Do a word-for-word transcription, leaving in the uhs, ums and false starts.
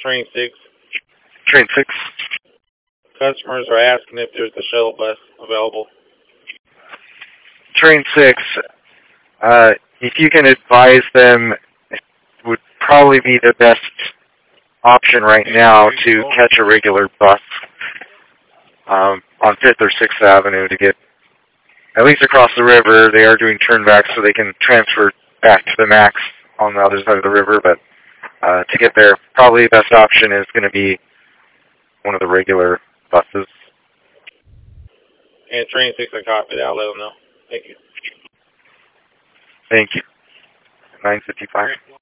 Train six. Train six. Customers are asking if there's a shuttle bus available. Train six. Uh, if you can advise them, it would probably be the best option right now to catch a regular bus um, on fifth or sixth Avenue to get at least across the river. They are doing turnbacks so they can transfer back to the MAX on the other side of the river, but uh, to get there, probably the best option is going to be one of the regular buses. And Train six, I copied. I'll let them know. Thank you. Thank you. nine fifty-five.